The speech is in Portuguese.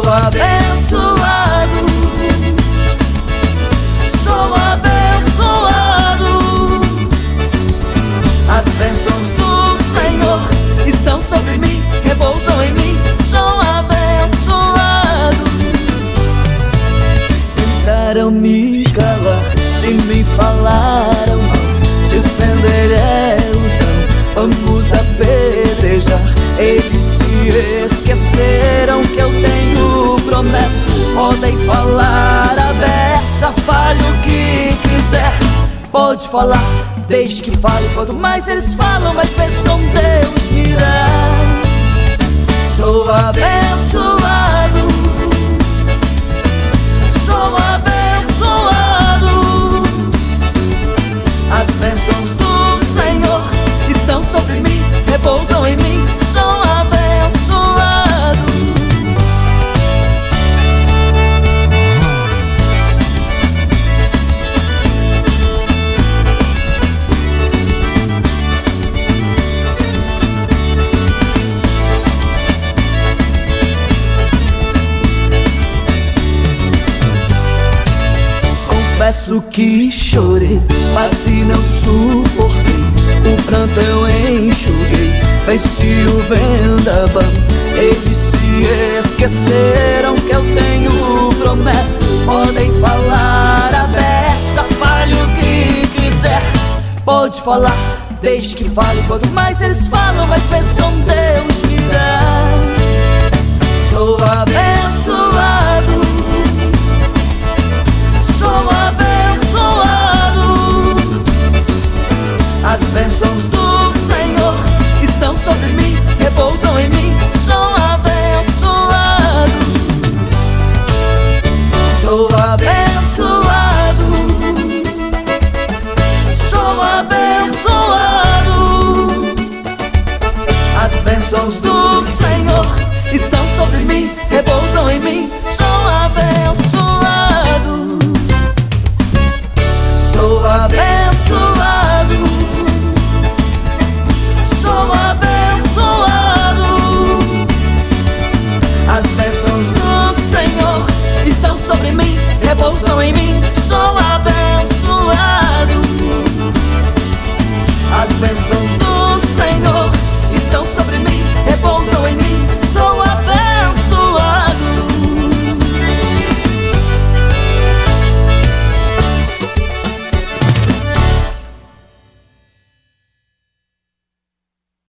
abençoado, sou abençoado. As bênçãos do Senhor estão sobre mim, repousam em mim, sou abençoado. Tentaram me calar, de mim falaram mal, dizendo ele é o tão, vamos apedrejar. Eles se esqueceram que eu tenho promessa, podem falar a beça, fale o que quiser. Pode falar, desde que fale, quanto mais eles falam, mais bênção Deus me dá. Sou abençoado, sou abençoado. As bênçãos do Senhor estão sobre mim, repousam em mim, sou abençoado. Confesso que chorei, quase não suportei, o pranto eu enxuguei, venci o vendaval. Eles se esqueceram que eu tenho promessa, podem falar a beça, fale o que quiser. Pode falar, desde que fale, quanto mais eles falam, mais bênção Deus me dá. Sou abençoado, sou abençoado. As bênçãos do Senhor estão sobre mim, repousam em mim, sou abençoado. Sou abençoado, sou abençoado. As bênçãos do Senhor estão sobre mim,